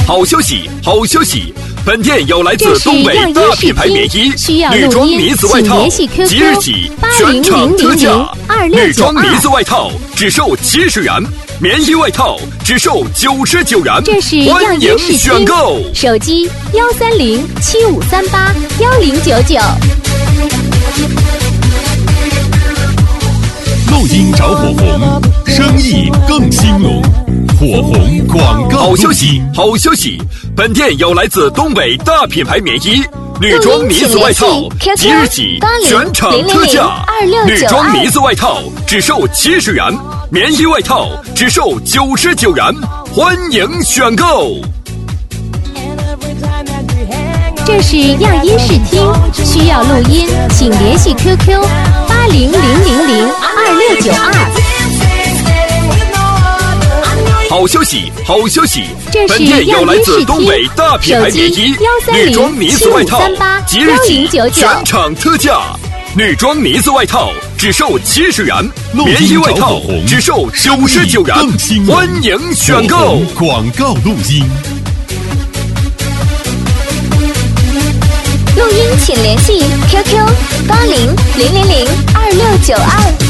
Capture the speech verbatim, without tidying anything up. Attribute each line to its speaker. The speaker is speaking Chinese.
Speaker 1: 好消息，好消息！本店有来自东北大品牌棉衣、女装呢子外套，即日起全场特价。女装呢子外套只售七十元，棉衣外套只售九十九元。
Speaker 2: 这是
Speaker 1: 欢迎选购。
Speaker 2: 手机幺三零七五三八幺零九九。
Speaker 3: 录音找火红，生意更兴隆。火红广告。
Speaker 1: 好消息，好消息！本店有来自东北大品牌棉衣、女装呢子外套，即日起全场特价。女装呢子外套只售七十元，棉衣外套只售九十九元。欢迎选购。
Speaker 2: 这是样音视听，需要录音，请联系 Q Q 八零零零零二六九二。
Speaker 1: 好消息，好消息！
Speaker 2: 这是
Speaker 1: 本店有来自东北大品牌棉衣、女装呢子外套，即日起全场特价。女装呢子外套只售七十元，棉衣外套只售九十九元。欢迎选购。
Speaker 3: 广告录音。
Speaker 2: 录音请联系 Q Q 八零零零零二六九二。